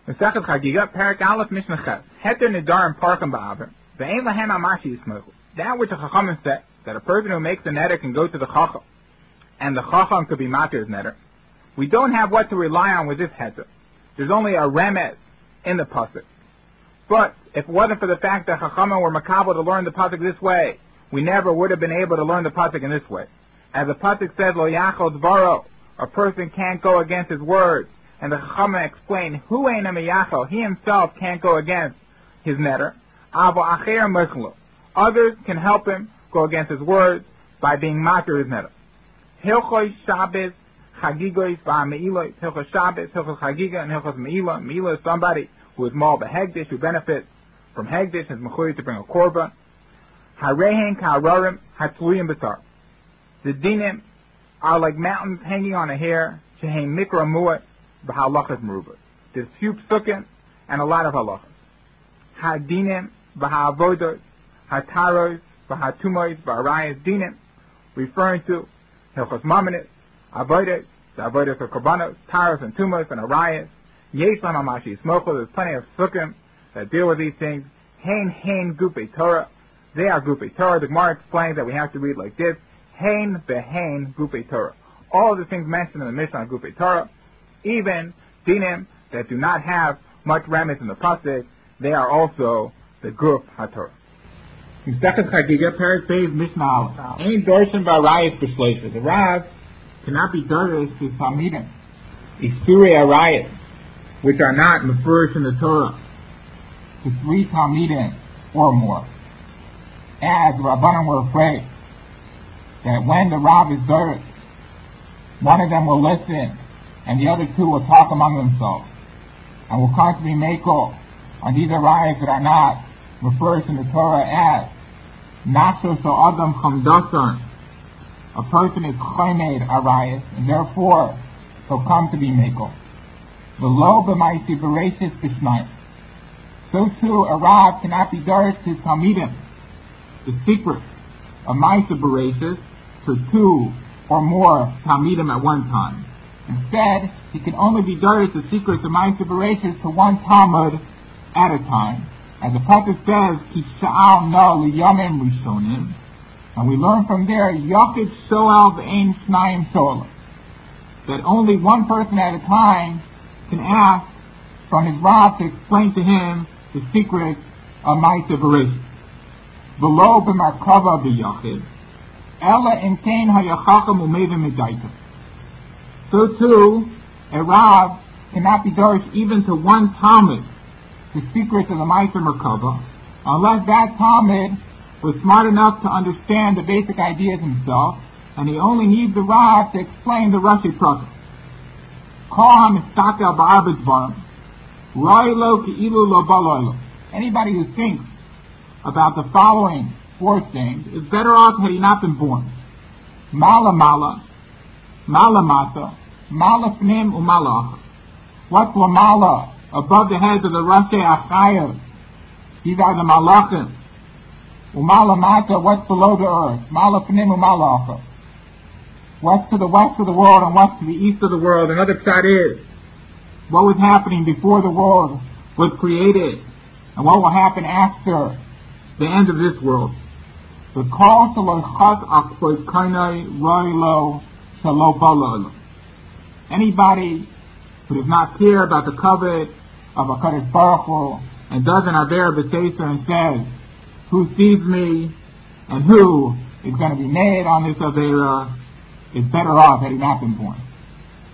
Mesechet Chagiga, Parak Aleph, Mishnah Ches. Heter Nidarim Parkim Ba'aver. Ve'en Lahem Amashi Yismochu. That which the Chachamim said, that a person who makes the neder can go to the Chacham, and the Chacham could be matir's neder. We don't have what to rely on with this heter. There's only a remez in the pasuk. But if it wasn't for the fact that Chachamim were makabel to learn the pasuk this way, we never would have been able to learn the pasuk in this way. As the pasuk says, Lo Yachol Dvaro, a person can't go against his words. And the Chachamim explain, Hu Ein Yachol, he himself can't go against his neder. Avo Acher Mechlo, others can help him go against his words by being matir his neder. Hilchos Shabbos Chagigois v'Me'ilos, Hilchos Shabbos, Hilchos Chagiga, and Hilchos Me'ilah. Me'ilah is somebody who is mal behegdish, who benefits from hegdish, and is mechuyah to bring a korban. Harehen ka'ararim hatluyim b'tar. The dinim are like mountains hanging on a hair. Shehein mikra mu'at b'halachas merubah. There's few psukim and a lot of halachas. Hadinim b'ha'avodos, hataros b'hatumois b'arayas dinim, referring to Hilchos Mamanis, avodos, the avodos of korbanos, taros and tumos and arayas. Yesh lam amashi yismochu. There's plenty of psukim that deal with these things. Hein gupei Torah. They are gupei Torah. The Gemara explains that we have to read like this: Hein behein gupei Torah. All of the things mentioned in the Mishnah are gupei Torah. Even dinim that do not have much remez in the pasuk, they are also the guf haTorah. Mesechet Chagiga, Parak Beis, Mishnah Aleph. Ein dorshan v'arayas b'shleisha. The Rav cannot be dorish to talmidim, isturei arayas, which are not mefurish in the Torah, to 3 talmidim or more. As the Rabbanim were afraid that when the Rav is dorish, one of them will listen and the other 2 will talk among themselves and will constantly make on these arayas that are not refers in the Torah as Nafsho Adam Chamdasan. A person is chaymed arayas, and therefore he'll come to be mekel. The lo b'maisi v'reishis b'shnayim. So too, a Rav cannot be dorish to talmidim, the secret of maisi v'reishis, to 2 or more talmidim at one time. Instead, he can only be dorish the secrets of maisi v'reishis to 1 talmud at a time. As the pasuk says, Ki sha'al na liyamim rishonim, and we learn from there, Yachid shoal v'ein shnayim shoal, that only one person at a time can ask from his Rav to explain to him the secrets of Ma'aseh Bereshis. V'lo b'markava b'yachid, ela in kain hayachacham u'mevim medaita. So too, a Rav cannot be dorish even to 1 talmud, the secrets of the Ma'aseh Merkava, unless that talmud was smart enough to understand the basic ideas himself, and he only needs the Rav to explain the Rashi Prakat. Anybody who thinks about the following 4 things is better off had he not been born. Mala mala, mala mata, mala fnim umalach. What's lamala? Above the heads of the Rashi Achayos, these are the Malachim. Umala Mata, what's below the earth? Mala Pnim Umalacha. What's to the west of the world and what's to the east of the world? Another pshat is, what was happening before the world was created, and what will happen after the end of this world. The call to Lochas Achpoit Kainai Roilo Shalo Balalo. Anybody who does not care about the covet of HaKadosh Baruch Hu and doesn't aver b'seisa and says, who sees me and who is going to be made on this avera, is better off had he not been born.